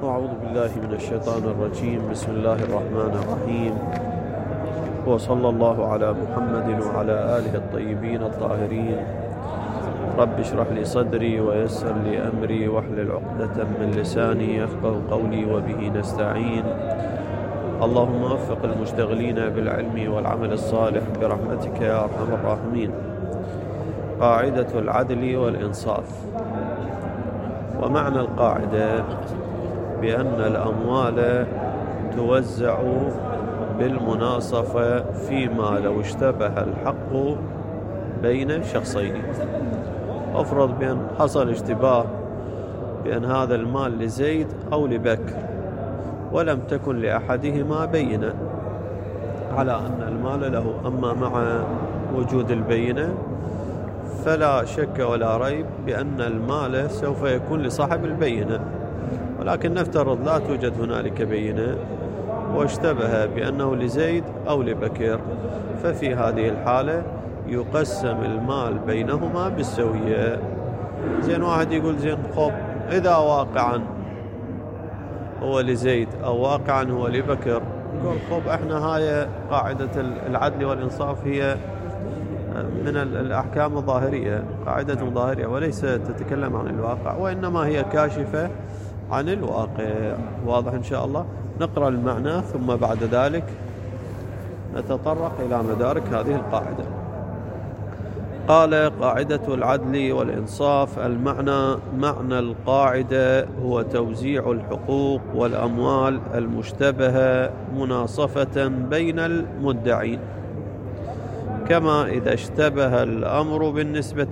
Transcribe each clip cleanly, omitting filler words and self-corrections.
أعوذ بالله من الشيطان الرجيم. بسم الله الرحمن الرحيم، وصلى الله على محمد وعلى آله الطيبين الطاهرين. رب اشرح لي صدري ويسر لي أمري واحلل عقدة من لساني يفقه قولي وبه نستعين. اللهم وفق المشتغلين بالعلم والعمل الصالح برحمتك يا أرحم الراحمين. قاعدة العدل والإنصاف. ومعنى القاعدة بأن الأموال توزع بالمناصفة فيما لو اشتبه الحق بين شخصين. أفرض بأن حصل اشتباه بأن هذا المال لزيد أو لبكر ولم تكن لأحدهما بينة على أن المال له، أما مع وجود البينة فلا شك ولا ريب بأن المال سوف يكون لصاحب البينة، ولكن نفترض لا توجد هنالك بينة واشتبه بأنه لزيد أو لبكر، ففي هذه الحالة يقسم المال بينهما بالسوية. زين واحد يقول زين خب إذا واقعا هو لزيد أو واقعا هو لبكر، يقول خب احنا هاي قاعدة العدل والإنصاف هي من الأحكام الظاهرية، قاعدة ظاهرية وليس تتكلم عن الواقع، وإنما هي كاشفة عن الواقع. واضح إن شاء الله. نقرأ المعنى ثم بعد ذلك نتطرق إلى مدارك هذه القاعدة. قال: قاعدة العدل والإنصاف. المعنى: معنى القاعدة هو توزيع الحقوق والأموال المشتبهة مناصفة بين المدعين، كما إذا اشتبه الأمر بالنسبة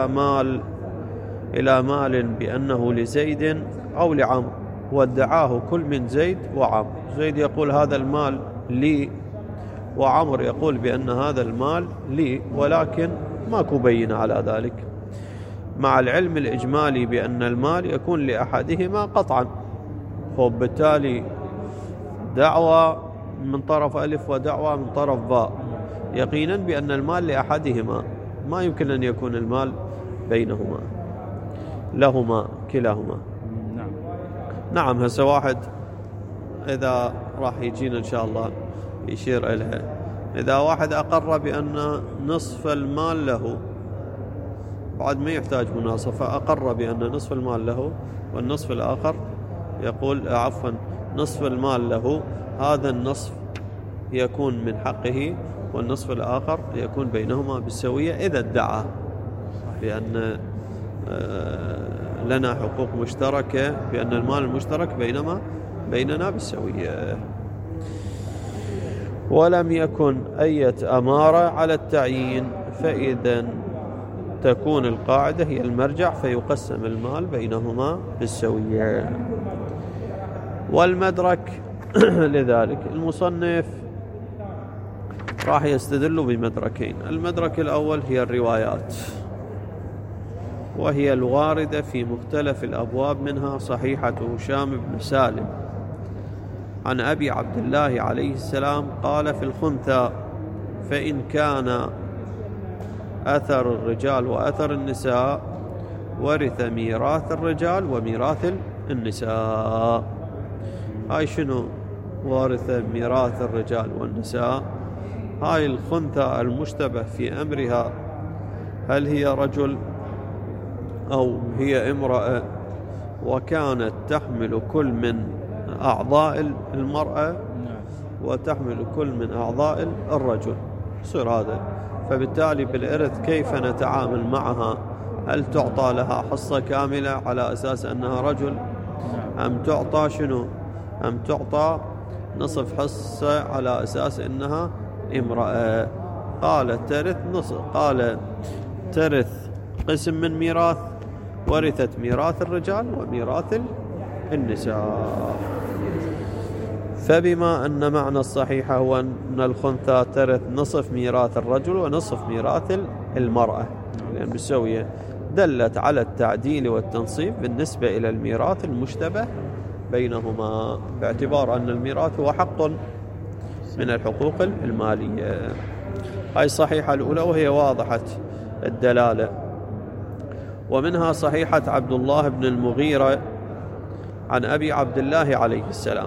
إلى مال بأنه لزيد أو لعمرو وادعاه كل من زيد وعمرو. زيد يقول هذا المال لي، وعمرو يقول بأن هذا المال لي، ولكن ماكو بينة على ذلك، مع العلم الإجمالي بأن المال يكون لأحدهما قطعا. وبالتالي دعوة من طرف ألف ودعوة من طرف باء يقينا بأن المال لأحدهما، ما يمكن أن يكون المال بينهما لهما كلاهما. نعم. هسه واحد إذا راح يجينا إن شاء الله يشير إليها، إذا واحد أقر بأن نصف المال له، بعد ما يحتاج مناصفة، أقر بأن نصف المال له والنصف الآخر يقول نصف المال له، هذا النصف يكون من حقه والنصف الآخر يكون بينهما بالسوية. إذا ادعى بأن لنا حقوق مشتركة، بأن المال المشترك بيننا بالسوية، ولم يكن أية أمارة على التعيين، فإذا تكون القاعدة هي المرجع فيقسم المال بينهما بالسوية. والمدرك لذلك المصنف راح يستدل بمدركين. المدرك الأول هي الروايات، وهي الواردة في مختلف الأبواب، منها صحيحة هشام بن سالم عن أبي عبد الله عليه السلام قال: في الخنثى فإن كان أثر الرجال وأثر النساء ورث ميراث الرجال وميراث النساء. هاي شنو وارث ميراث الرجال والنساء؟ هاي الخنثى المشتبه في أمرها، هل هي رجل أو هي امرأة، وكانت تحمل كل من أعضاء المرأة وتحمل كل من أعضاء الرجل، صار هذا. فبالتالي بالإرث كيف نتعامل معها؟ هل تعطى لها حصة كاملة على أساس أنها رجل، أم تعطى شنو؟ أم تعطى نصف حصة على أساس أنها امرأة؟ قال ترث نصف، قال ترث قسم من ميراث، ورثت ميراث الرجال وميراث النساء. فبما أن معنى الصحيح هو أن الخنثى ترث نصف ميراث الرجل ونصف ميراث المرأة لأن بالسوية، دلت على التعديل والتنصيف بالنسبة إلى الميراث المشتبه بينهما، باعتبار أن الميراث هو حق من الحقوق المالية. هاي الصحيحة الأولى وهي واضحة الدلالة. ومنها صحيحة عبد الله بن المغيرة عن أبي عبد الله عليه السلام: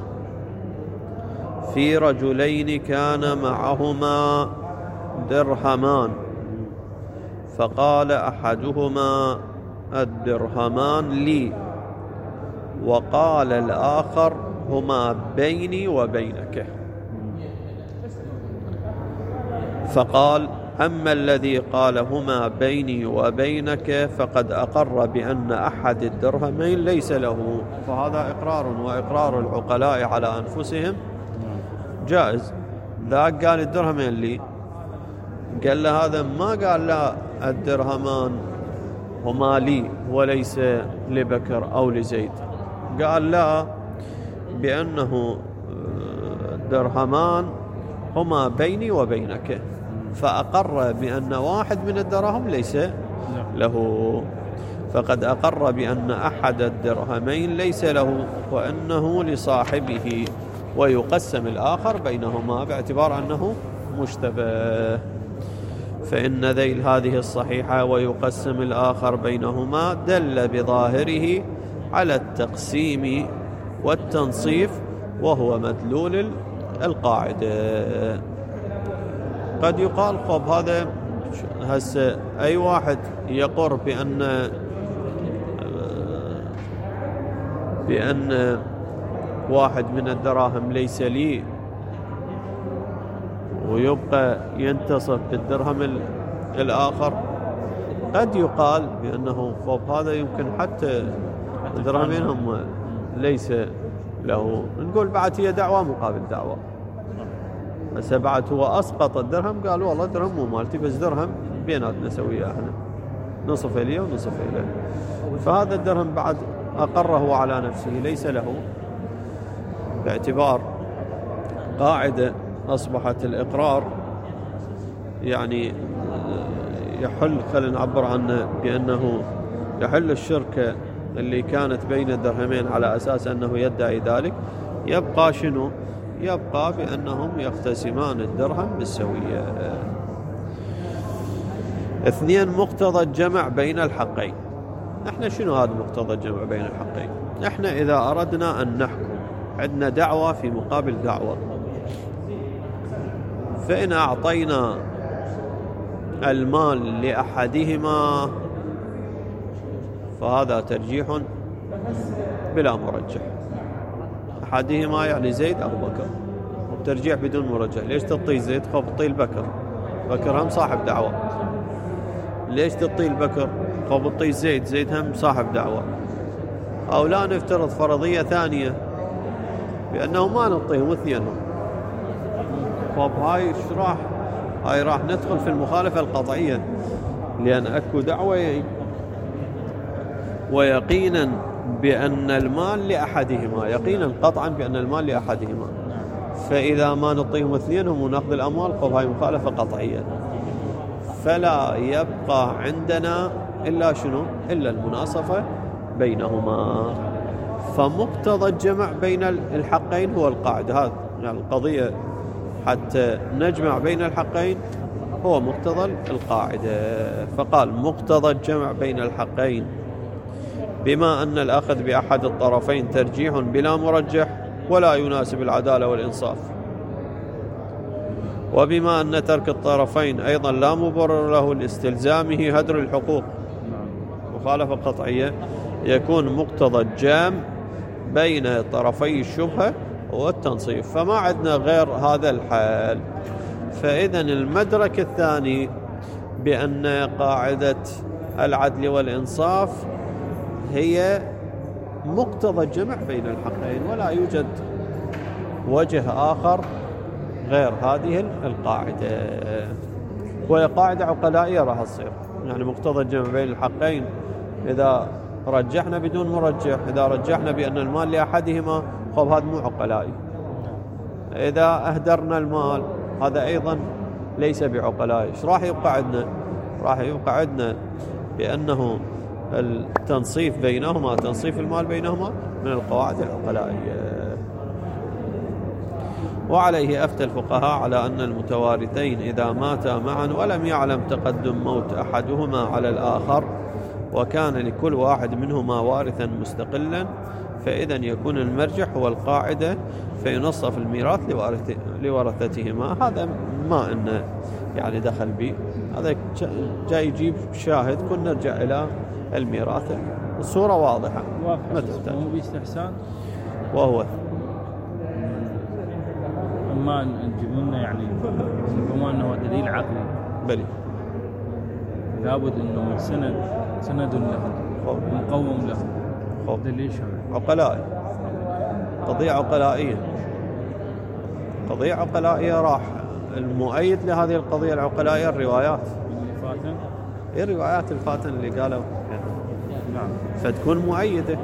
في رجلين كان معهما درهمان، فقال أحدهما: الدرهمان لي، وقال الآخر: هما بيني وبينك. فقال: أما الذي قال هما بيني وبينك فقد أقر بأن أحد الدرهمين ليس له. فهذا إقرار، وإقرار العقلاء على أنفسهم جائز. ذاك قال الدرهمين لي، قال له هذا ما قال لا الدرهمان هما لي وليس لبكر أو لزيد، قال لا بأنه الدرهمان هما بيني وبينك، فأقر بأن واحد من الدراهم ليس له. فقد أقر بأن أحد الدرهمين ليس له وأنه لصاحبه، ويقسم الآخر بينهما باعتبار أنه مشتبه. فإن ذيل هذه الصحيحة ويقسم الآخر بينهما دل بظاهره على التقسيم والتنصيف، وهو مدلول القاعدة. قد يقال خب هذا هسه أي واحد يقر بأن واحد من الدراهم ليس لي ويبقى ينتصف بالدرهم الآخر، قد يقال بأنه خب هذا يمكن حتى الدرهمين هم ليس له، نقول بعد هي دعوة مقابل دعوة. هسه بعد هو أسقط الدرهم، قال والله درهم مو مالتي، بس درهم بيناتنا سوية احنا، نصف إليه ونصف إليه. فهذا الدرهم بعد أقره على نفسه ليس له، باعتبار قاعدة أصبحت الإقرار يعني يحل، خلينا نعبر عنه بأنه يحل الشركة اللي كانت بين الدرهمين على أساس أنه يدعي ذلك. يبقى شنو؟ يبقى بأنهم يقتسمان الدرهم بالسوية. 2. مقتضى الجمع بين الحقين. احنا شنو هذا مقتضى الجمع بين الحقين؟ احنا إذا أردنا أن نحكم، عندنا دعوة في مقابل دعوة، فإن أعطينا المال لأحدهما فهذا ترجيح بلا مرجح. أحدهما يعني زيد أو بكر، ترجيح بدون مرجح. ليش تعطي زيد؟ خب تعطي البكر، بكر هم صاحب دعوة. ليش تعطي البكر؟ خب تعطي زيد، زيد هم صاحب دعوة. أو لا نفترض فرضية ثانية بأنه ما نعطيهم اثنينهم، خب هاي راح ندخل في المخالفة القطعية، لأن أكو دعوة ويقينا بأن المال لأحدهما، يقينا قطعا بأن المال لأحدهما. فإذا ما نعطيهم اثنينهم ونأخذ الأموال، خب هاي مخالفة قطعية، فلا يبقى عندنا إلا شنو؟ إلا المناصفة بينهما. فمقتضى الجمع بين الحقين هو القاعدة. هذا يعني القضية حتى نجمع بين الحقين هو مقتضى القاعدة. فقال: مقتضى الجمع بين الحقين بما أن الأخذ بأحد الطرفين ترجيح بلا مرجح ولا يناسب العدالة والإنصاف، وبما أن ترك الطرفين أيضا لا مبرر له لاستلزامه هدر الحقوق، مخالفة قطعية، يكون مقتضى الجمع بين طرفي الشبهة والتنصيف. فما عندنا غير هذا الحال. فإذا المدرك الثاني بأن قاعدة العدل والإنصاف هي مقتضى الجمع بين الحقين، ولا يوجد وجه آخر غير هذه القاعدة، وهي قاعدة عقلائية راح تصير. يعني مقتضى الجمع بين الحقين إذا رجحنا بدون مرجح، إذا رجحنا بأن المال لأحدهما، خب هذا مو عقلائي. إذا أهدرنا المال هذا أيضا ليس بعقلائي. إيش راح يبقى عندنا؟ راح يبقى عندنا بأنه التنصيف بينهما، تنصيف المال بينهما من القواعد العقلائية. وعليه أفتى الفقهاء على أن المتوارثين إذا ماتا معا ولم يعلم تقدم موت أحدهما على الآخر وكان لكل واحد منهما وارثا مستقلا، فإذا يكون المرجح هو القاعدة فينصف الميراث لورثتهما. هذا ما إنه يعني دخل به، هذا جاي يجيب شاهد. كنا نرجع إلى الميراث، الصورة واضحة ما تحتاج. مو باستحسان وهو أما نجيب لنا يعني ربما أنه دليل عقلي، بلي لابد أنه من سند له مقوم له دليل شرعي عقلائي، قضية عقلائية راح المؤيد لهذه القضية العقلائية الروايات الروايات الفاتن اللي قالوا نعم، فتكون مؤيدة.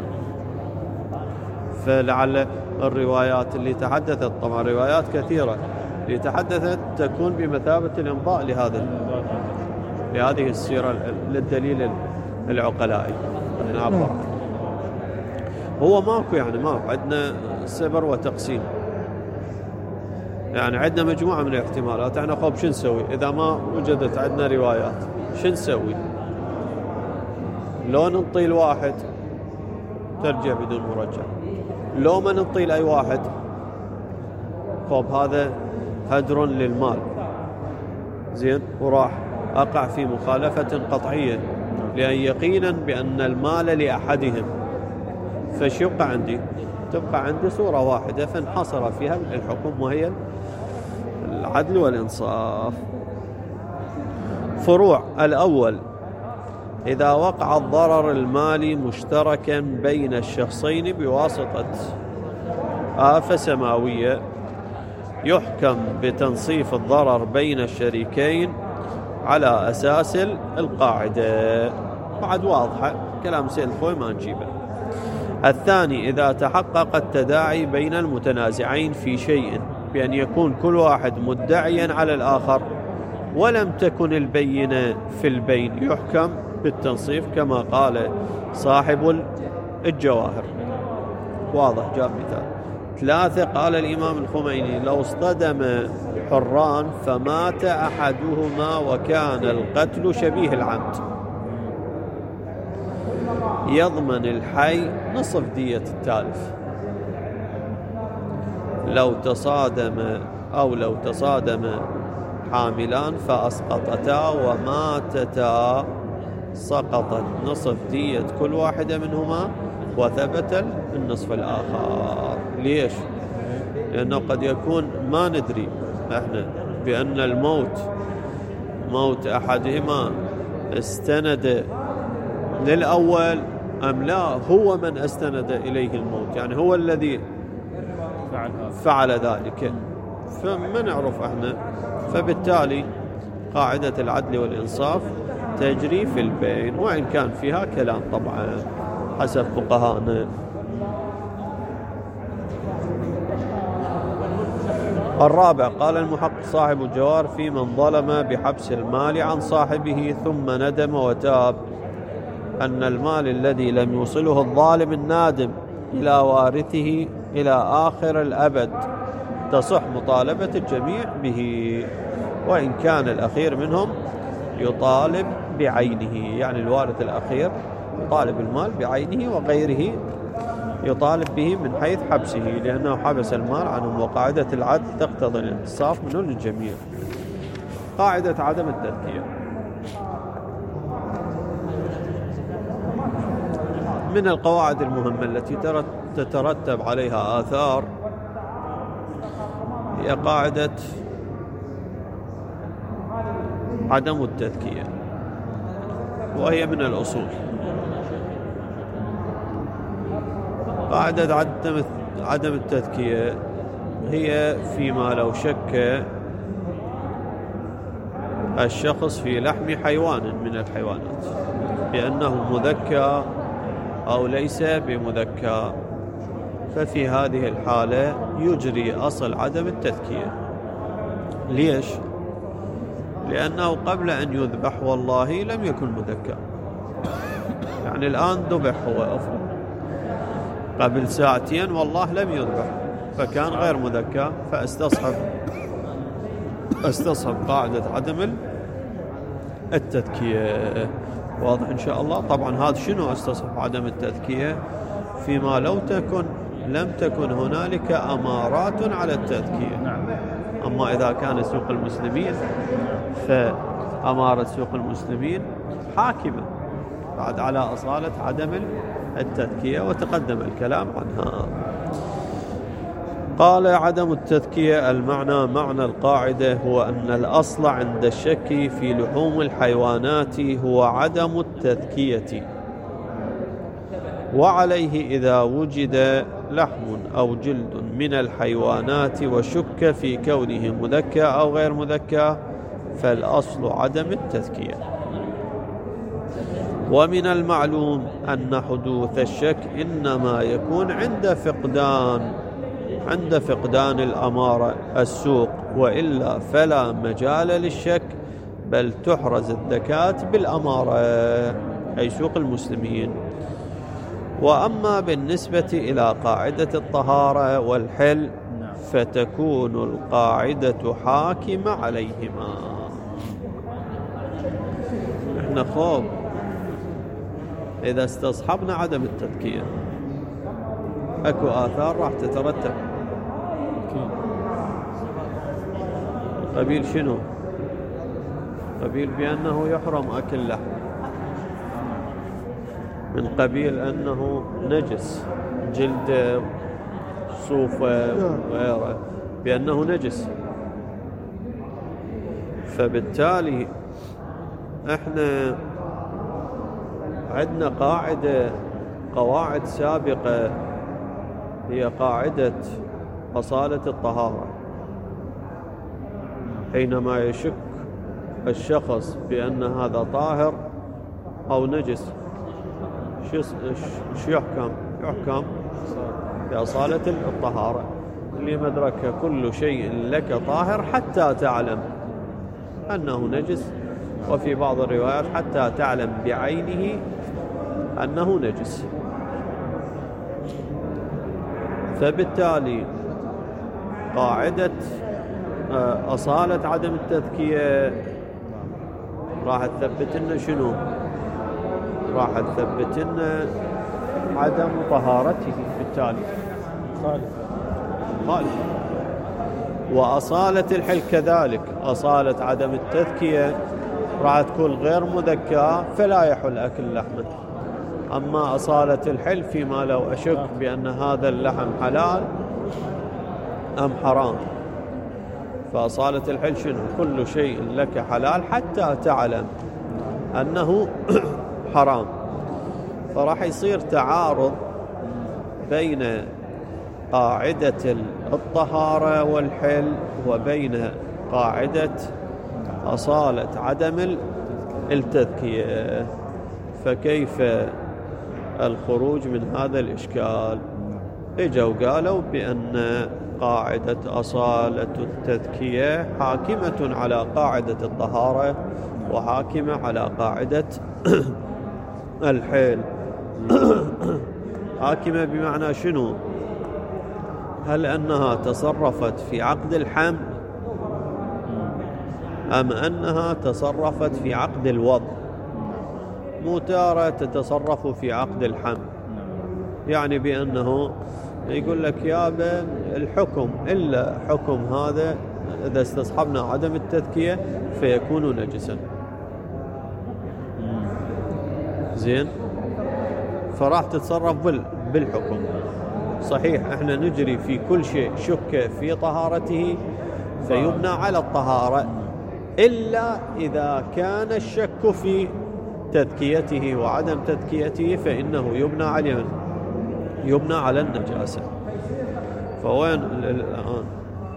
فلعل الروايات اللي تحدثت، طبعا روايات كثيرة اللي تحدثت تكون بمثابة الإمضاء لهذه السيرة للدليل العقلائي. نعبر هو ماكو يعني ماكو عندنا سبر وتقسيم، يعني عندنا مجموعة من الاحتمالات. احنا خب شو نسوي إذا ما وجدت عندنا روايات؟ شو نسوي؟ لو ننطي الواحد ترجع بدون مرجع، لو ما ننطي لأي واحد خب هذا هدر للمال زين، وراح أقع في مخالفة قطعية، لأن يقينا بأن المال لأحدهم. فشيبقى عندي؟ تبقى عندي صورة واحدة فانحصر فيها الحكم، وهي العدل والإنصاف. فروع الأول: إذا وقع الضرر المالي مشتركا بين الشخصين بواسطة آفة سماوية، يحكم بتنصيف الضرر بين الشريكين على أساس القاعدة. بعد واضحة، كلام سيد الخوي ما نجيبه. الثاني: إذا تحقق التداعي بين المتنازعين في شيء بأن يكون كل واحد مدعيا على الآخر ولم تكن البينة في البين، يحكم بالتنصيف كما قال صاحب الجواهر. واضح، جاب مثال. 3: قال الإمام الخميني: لو اصطدم حران فمات أحدهما وكان القتل شبيه العمد، يضمن الحي نصف دية التالف. لو تصادم حاملان فأسقطتا وماتتا، سقطت نصف دية كل واحدة منهما وثبت النصف الآخر. ليش؟ لأنه قد يكون ما ندري احنا بأن الموت موت أحدهما استند للأول أم لا، هو من استند إليه الموت، يعني هو الذي فعل ذلك، فما نعرف احنا. فبالتالي قاعدة العدل والإنصاف تجري في البين، وإن كان فيها كلام طبعا حسب فقهاءنا. الرابع: قال المحقق صاحب الجوار: في من ظلم بحبس المال عن صاحبه ثم ندم وتاب، أن المال الذي لم يوصله الظالم النادم إلى وارثه إلى آخر الأبد تصح مطالبة الجميع به، وإن كان الأخير منهم يطالب بعينه، يعني الوارث الأخير يطالب المال بعينه وغيره يطالب به من حيث حبسه، لأنه حبس المال عنهم. وقاعدة العدل تقتضي الانصاف منه للجميع. قاعدة عدم التذكية: من القواعد المهمة التي تترتب عليها آثار هي قاعدة عدم التذكية، وهي من الأصول. قاعدة عدم التذكية هي فيما لو شك الشخص في لحم حيوان من الحيوانات بأنه مذكى أو ليس بمذكى، ففي هذه الحالة يجري أصل عدم التذكية. ليش؟ لأنه قبل أن يذبح والله لم يكن مذكى، يعني الآن ذبح هو أفضل، قبل ساعتين والله لم يذبح فكان غير مذكى، فاستصحب قاعدة عدم التذكية. واضح إن شاء الله. طبعا هذا شنو استصحب عدم التذكية؟ فيما لم تكن هنالك أمارات على التذكية. نعم. أما إذا كان سوق المسلمين فأمارة سوق المسلمين حاكمة بعد على أصالة عدم التذكية، وتقدم الكلام عنها. قال عدم التذكية المعنى معنى القاعدة هو أن الأصل عند الشك في لحوم الحيوانات هو عدم التذكية، وعليه إذا وجد لحم أو جلد من الحيوانات وشك في كونه مذكى أو غير مذكى فالأصل عدم التذكية. ومن المعلوم أن حدوث الشك إنما يكون عند فقدان الأمارة السوق، وإلا فلا مجال للشك، بل تحرز الزكاة بالأمارة أي سوق المسلمين. وأما بالنسبة إلى قاعدة الطهارة والحل فتكون القاعدة حاكمة عليهما. احنا خوب إذا استصحبنا عدم التذكية أكو آثار راح تترتب. قبيل شنو؟ قبيل بأنه يحرم أكل لحم، من قبيل أنه نجس، جلد صوفة وغيره بأنه نجس. فبالتالي احنا عندنا قواعد سابقة هي قاعدة أصالة الطهارة. حينما يشك الشخص بأن هذا طاهر أو نجس شو يحكم؟ يحكم بأصالة الطهارة، اللي مدرك كل شيء لك طاهر حتى تعلم أنه نجس، وفي بعض الروايات حتى تعلم بعينه أنه نجس. فبالتالي قاعدة أصالة عدم التذكية راح تثبت لنا شنو؟ راح تثبت لنا عدم طهارته، بالتالي خالف. وأصالة الحل كذلك، أصالة عدم التذكية راح تكون غير مذكى فلا يحل أكل لحمه. أما أصالة الحل فيما لو أشك بأن هذا اللحم حلال أم حرام، فأصالة الحل شنو؟ كل شيء لك حلال حتى تعلم أنه حرام. فراح يصير تعارض بين قاعدة الطهارة والحل وبين قاعدة أصالة عدم التذكية. فكيف الخروج من هذا الإشكال؟ اجوا وقالوا بأن قاعدة أصالة التذكية حاكمة على قاعدة الطهارة وحاكمة على قاعدة الحل. حاكمة بمعنى شنو؟ هل أنها تصرفت في عقد الحمل أم أنها تصرفت في عقد الوضع؟ مو تارة تتصرف في عقد الحمل، يعني بأنه يقول لك يابا الحكم إلا حكم هذا إذا استصحبنا عدم التذكية فيكون نجسا. زين، فراح تتصرف بالحكم. صحيح احنا نجري في كل شيء شك في طهارته فيبنى على الطهارة، إلا إذا كان الشك في تذكيته وعدم تذكيته فإنه يبنى على النجاسة. فوين الآن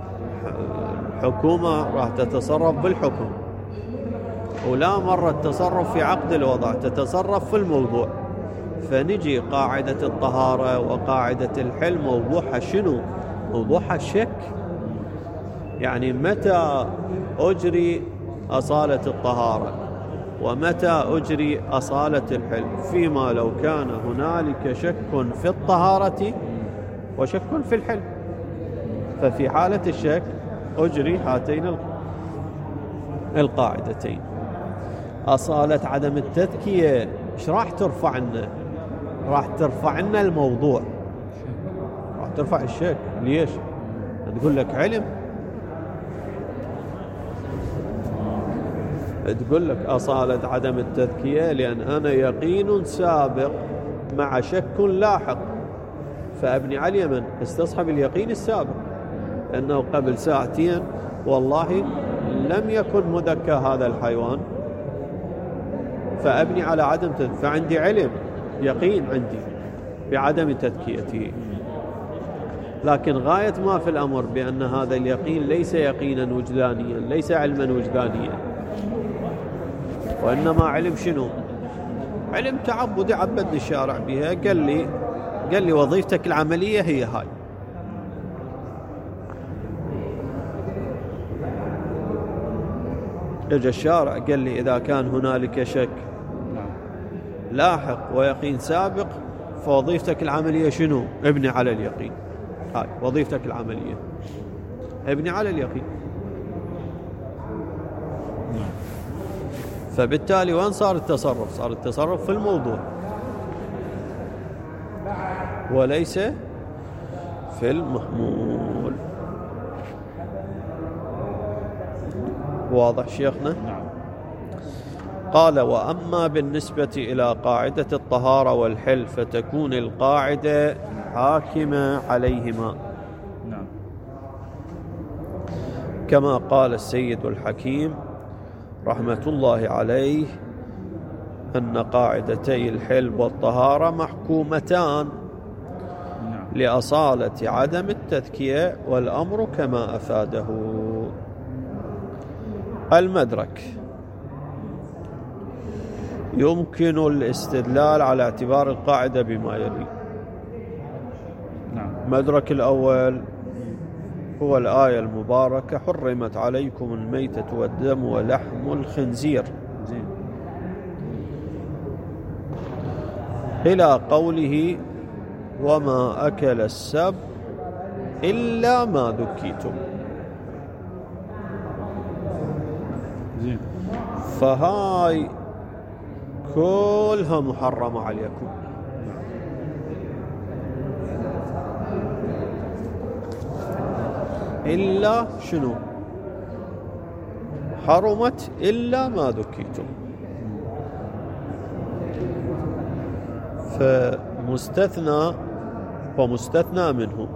الحكومة راح تتصرف بالحكم، ولا مرة تتصرف في عقد الوضع، تتصرف في الموضوع. فنجي قاعدة الطهارة وقاعدة الحل موضوعها شنو؟ موضوعها الشك. يعني متى أجري أصالة الطهارة ومتى أجري أصالة الحل؟ فيما لو كان هنالك شك في الطهارة وشك في الحل، ففي حالة الشك أجري هاتين القاعدتين. أصالة عدم التذكية إيش راح ترفع لنا؟ راح ترفع لنا الموضوع، راح ترفع الشك. ليش؟ تقول لك علم، تقول لك أصالة عدم التذكية لأن أنا يقين سابق مع شك لاحق، فأبني على اليمن استصحب اليقين السابق أنه قبل ساعتين والله لم يكن مذكى هذا الحيوان، فأبني على عدم تذكية، فعندي علم يقين عندي بعدم تذكيته. لكن غاية ما في الأمر بأن هذا اليقين ليس يقينا وجدانيا، ليس علما وجدانيا، وإنما علم شنو؟ علم تعبدي، عبدني الشارع بها، قال لي وظيفتك العملية هي هاي. اجى الشارع قال لي إذا كان هنالك شك لاحق ويقين سابق فوظيفتك العملية شنو؟ ابني على اليقين. هاي وظيفتك العملية، ابني على اليقين. فبالتالي وين صار التصرف؟ صار التصرف في الموضوع وليس في المحمول. واضح شيخنا؟ قال وأما بالنسبة إلى قاعدة الطهارة والحل فتكون القاعدة حاكمة عليهما، كما قال السيد الحكيم رحمة الله عليه أن قاعدتي الحل والطهارة محكومتان لأصالة عدم التذكية، والأمر كما أفاده. المدرك يمكن الاستدلال على اعتبار القاعدة بما يلي. مدرك الأول هو الآية المباركة حرمت عليكم الميتة والدم ولحم الخنزير إلى قوله وما أكل السبع إلا ما ذكيتم. فهاي كلها محرمة عليكم، إلا شنو؟ حرمت إلا ما ذكيتم. فمستثنى ومستثنى منه،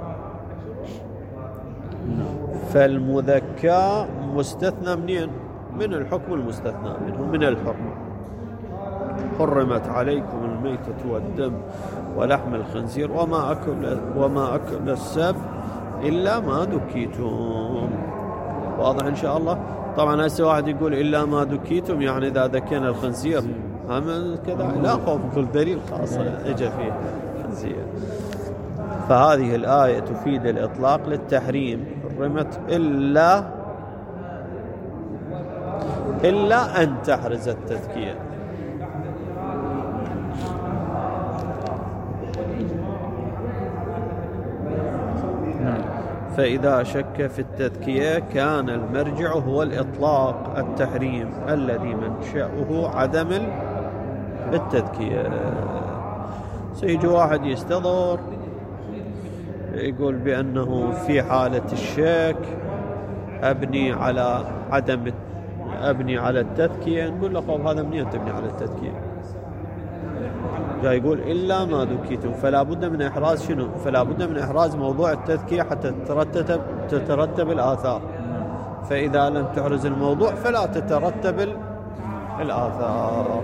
فالمذكى مستثنى منين؟ من الحكم المستثنى منه، من الحرمة. حرمت عليكم الميتة والدم ولحم الخنزير وما أكل السبع إلا ما ذكيتم. واضح إن شاء الله؟ طبعا هسه واحد يقول إلا ما ذكيتم يعني إذا ذكينا الخنزير هم كذا، لا خوف، كل دليل خاص اجى فيه خنزير. فهذه الآية تفيد الإطلاق للتحريم، حرمت إلا أن تحرز التذكية. فإذا شك في التذكية كان المرجع هو الإطلاق التحريم الذي منشأه عدم التذكية. سيجي واحد يستظهر يقول بأنه في حالة الشك أبني على التذكية. نقول له طب هذا منين تبني على التذكية؟ جاي يقول إلا ما ذكيتم، فلا بد من إحراز شنو؟ فلا بد من إحراز موضوع التذكية حتى تترتب الآثار. فإذا لم تحرز الموضوع فلا تترتب الآثار.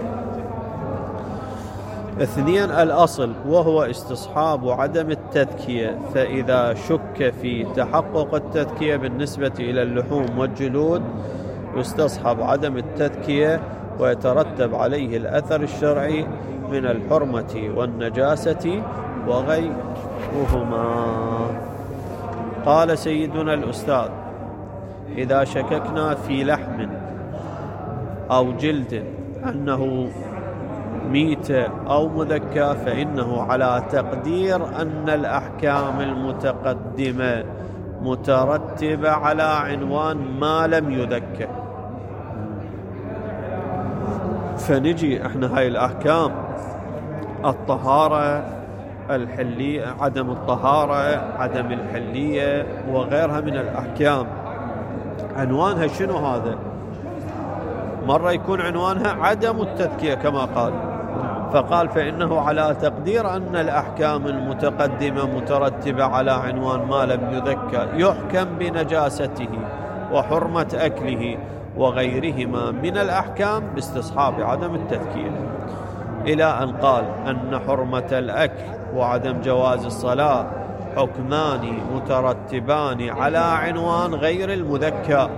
2 الأصل وهو استصحاب عدم التذكية، فإذا شك في تحقق التذكية بالنسبة إلى اللحوم والجلود يستصحب عدم التذكية ويترتب عليه الأثر الشرعي من الحرمة والنجاسة وغيرهما. قال سيدنا الأستاذ إذا شككنا في لحم أو جلد أنه ميتة أو مذكى فإنه على تقدير أن الأحكام المتقدمة مترتبة على عنوان ما لم يذكى. فنجي احنا هاي الأحكام، الطهارة، الحلية، عدم الطهارة، عدم الحلية وغيرها من الأحكام، عنوانها شنو هذا؟ مرة يكون عنوانها عدم التذكية كما قال، فقال فإنه على تقدير أن الأحكام المتقدمة مترتبة على عنوان ما لم يذكى يحكم بنجاسته وحرمة أكله وغيرهما من الأحكام باستصحاب عدم التذكية، إلى أن قال أن حرمة الأكل وعدم جواز الصلاة حكمان مترتبان على عنوان غير المذكى.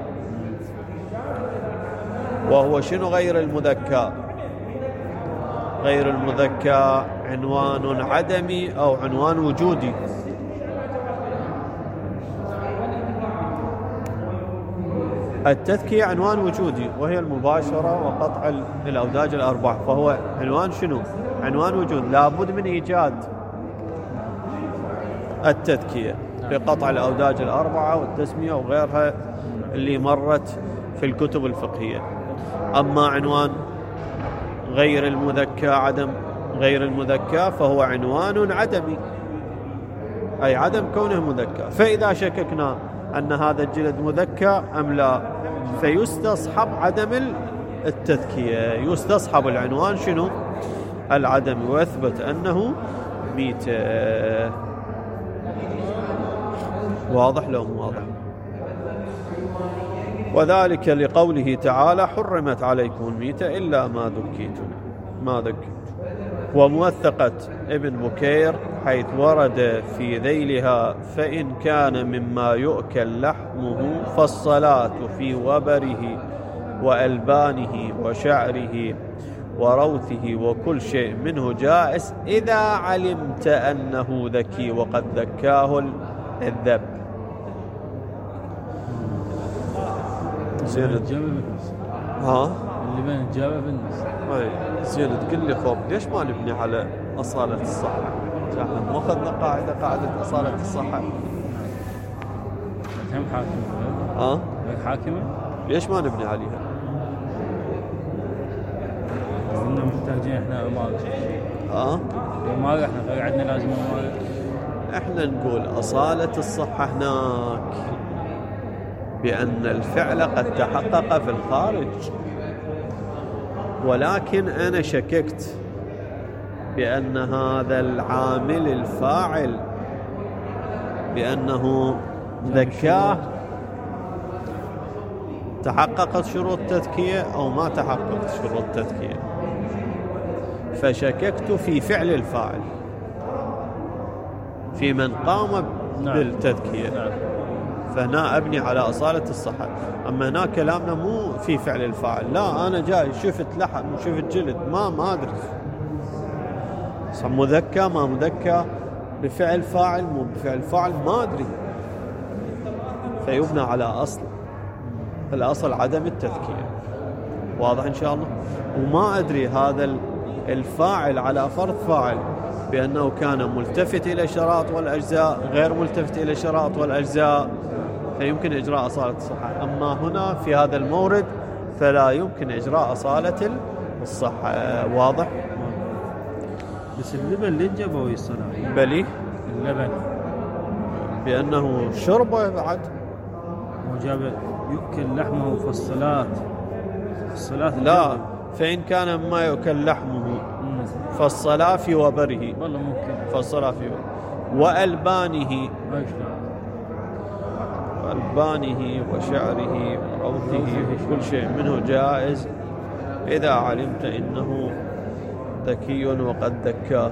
وهو شنو غير المذكى؟ غير المذكى عنوان عدمي أو عنوان وجودي. التذكية عنوان وجودي وهي المباشرة وقطع الأوداج الأربع، فهو عنوان شنو؟ عنوان وجود، لابد من إيجاد التذكية بقطع الأوداج الأربعة والتسمية وغيرها اللي مرت في الكتب الفقهية. أما عنوان غير المذكى، عدم غير المذكى، فهو عنوان عدمي، أي عدم كونه مذكى. فإذا شككنا أن هذا الجلد مذكى أم لا، فيستصحب عدم التذكية، يستصحب العنوان شنو؟ العدم، ويثبت أنه ميتة. واضح لو مو واضح؟ وذلك لقوله تعالى حرمت عليكم الميتة إلا ما ذكيتم. وموثقة ابن بكير حيث ورد في ذيلها فإن كان مما يؤكل لحمه فالصلاة في وبره وألبانه وشعره وروثه وكل شيء منه جائز إذا علمت أنه ذكي وقد ذكاه الذب. زين ها اللي بين الجابة بالنص. زين تقول لي خب ليش ما نبني على أصالة الصحة؟ احنا ما أخذنا قاعدة أصالة الصحة. هم حاكمة. حاكمة؟ ليش ما نبني عليها؟ قلنا محتاجين احنا أمارة. أمارة احنا قاعدنا لازم أمارة. احنا نقول أصالة الصحة هناك بأن الفعل قد تحقق في الخارج، ولكن أنا شككت بأن هذا العامل الفاعل بأنه ذكاه تحققت شروط التذكية أو ما تحققت شروط التذكية، فشككت في فعل الفاعل في من قام بالتذكية. فهنا أبني على أصالة الصحة. أما هنا كلامنا مو في فعل الفاعل، لا أنا جاي شفت لحم وشفت جلد ما أدري مذكى ما مذكى، بفعل فاعل مو بفعل فاعل ما أدري، فيبنى على أصل، الأصل عدم التذكية. واضح إن شاء الله؟ وما أدري هذا الفاعل على فرض فاعل بأنه كان ملتفت إلى الشراط والأجزاء غير ملتفت إلى الشراط والأجزاء، فيمكن إجراء أصالة الصحة. أما هنا في هذا المورد فلا يمكن إجراء أصالة الصحة. واضح؟ بس اللبن اللي جابه الصلاة بلي اللبن بأنه شربه بعد وجاب يؤكل لحمه في الصلاة لا، فإن كان ما يؤكل لحمه فالصلاة في وبره، والله ممكن فالصلاة في وألبانه وشعره وروثه كل شيء منه جائز إذا علمت إنه ذكي وقد ذكاه.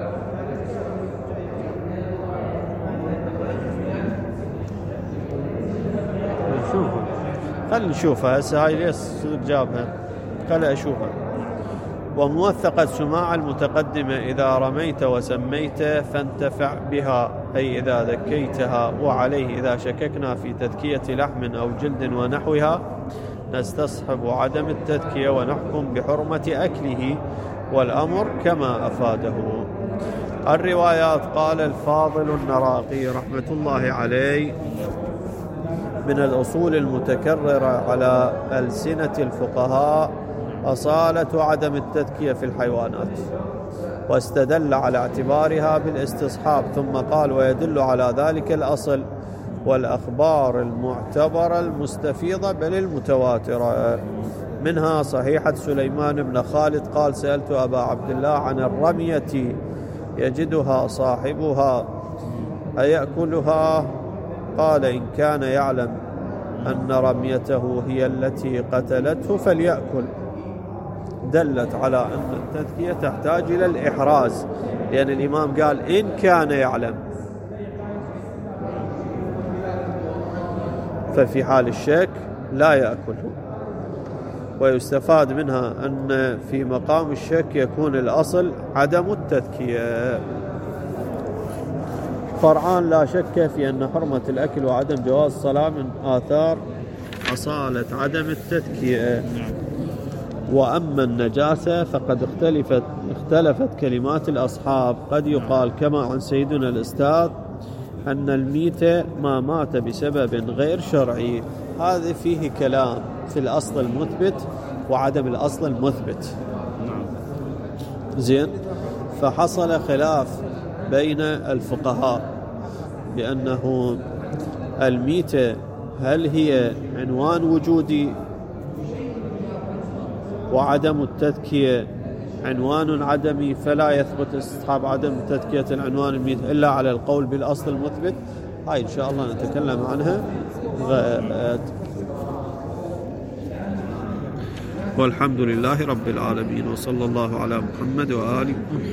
خل نشوفها هسه، هاي ليش جابها، خل أشوفها. وموثقة سماع المتقدمة إذا رميت وسميت فانتفع بها، أي إذا ذكيتها. وعليه إذا شككنا في تذكية لحم أو جلد ونحوها نستصحب عدم التذكية ونحكم بحرمة أكله، والأمر كما أفاده. الروايات قال الفاضل النراقي رحمة الله عليه من الأصول المتكررة على ألسنة الفقهاء أصالة عدم التذكية في الحيوانات، واستدل على اعتبارها بالاستصحاب، ثم قال ويدل على ذلك الأصل والأخبار المعتبرة المستفيضة بل المتواترة، منها صحيحة سليمان بن خالد قال سألت أبا عبد الله عن الرمية يجدها صاحبها أيأكلها؟ قال إن كان يعلم أن رميته هي التي قتلته فليأكل. دلت على أن التذكية تحتاج إلى الإحراز، لأن الإمام قال إن كان يعلم، ففي حال الشك لا يأكله. ويستفاد منها أن في مقام الشك يكون الأصل عدم التذكية. فرعان لا شك في أن حرمة الأكل وعدم جواز الصلاة من آثار أصالة عدم التذكية. وأما النجاسة فقد اختلفت كلمات الأصحاب، قد يقال كما عن سيدنا الأستاذ أن الميت ما مات بسبب غير شرعي. هذا فيه كلام في الأصل المثبت وعدم الأصل المثبت. زين، فحصل خلاف بين الفقهاء بأنه الميتة هل هي عنوان وجودي وعدم التذكية عنوان عدمي، فلا يثبت استصحاب عدم تذكية العنوان الميت إلا على القول بالأصل المثبت. هاي إن شاء الله نتكلم عنها. والحمد لله رب العالمين، وصلى الله على محمد وآله.